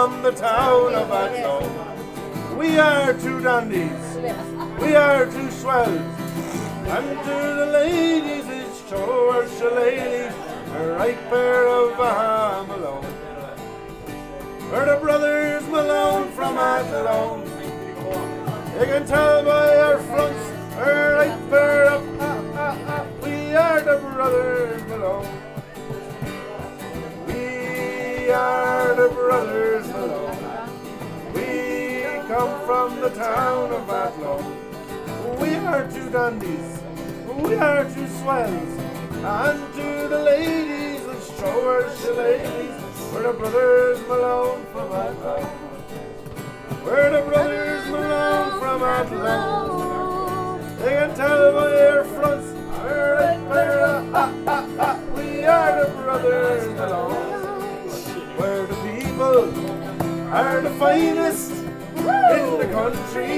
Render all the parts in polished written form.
from the town of Athlone. We are two dandies, we are two swells, and to the ladies it's show our shillelaghs, a right pair of Malone. We're the brothers Malone from Athlone. You can tell by our fronts, a right pair of we are the brothers Malone. We are the brothers Malone. We come from the town of Athlone. We are two dandies, we are two swells, and to the ladies let's show our shillelaghs. We're the brothers Malone from Athlone. We're the brothers Malone from Athlone. They can tell by our fronts, we're right pair of we are the brothers Malone. Where the people are the finest in the country.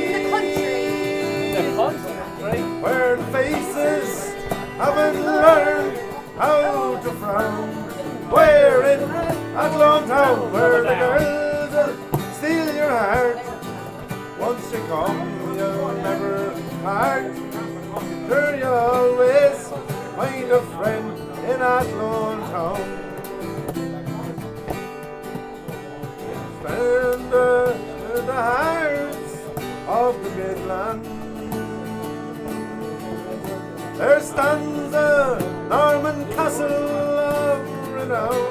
Where the faces haven't learned how to frown. We're in Athlone town, where the girls will steal your heart. Once you come, you'll never part. Sure, you'll always find a friend in Athlone town. Stand the hearts of the Midland. There stands a Norman castle of renown,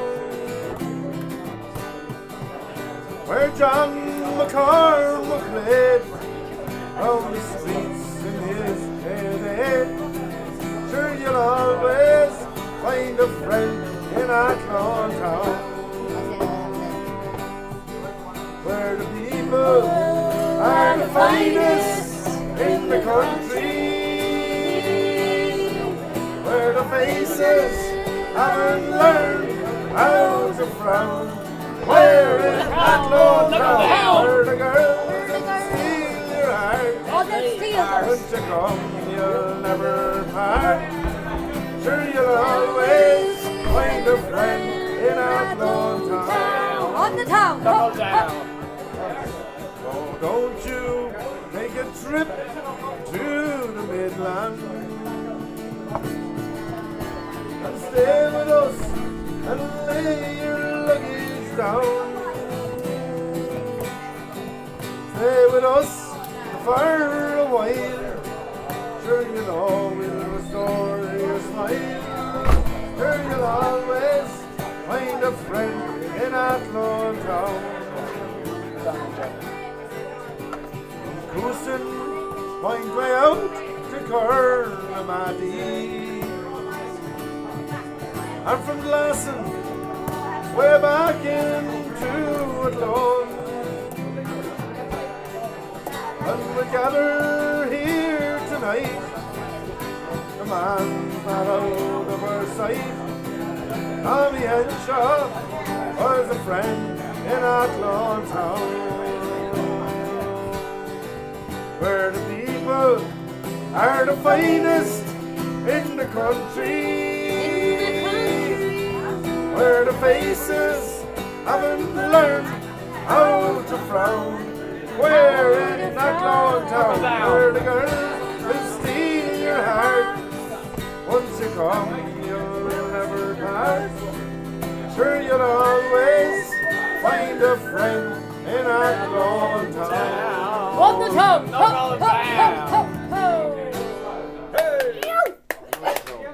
where John McCormack played round the streets in his day. Sure, you'll always find a friend in Athlone town, where the people are the finest in the country. Where the faces haven't learned how to frown. We're in Athlone town, where the girls will steal your heart. Once you come, you'll never part. Sure, you'll always find a friend in Athlone town. On the town. Oh, don't you take a trip to the Midland and stay with us and lay your luggage down. Stay with us for a while. Sure, you know we'll restore your smile. Sure, you'll always find a friend in Athlone town. Coostin point way out to Curnamadee, and from Glasson way back into Athlone. And we gather here tonight, the man's not out of our sight. Tommy Henshaw was a friend in Athlone town, where the people are the finest in the country. Where the faces haven't learned how to frown. We're in Athlone town, where the girls will steal your heart. Once you come, you'll never part. Sure, you'll always find a friend in Athlone town. On the town.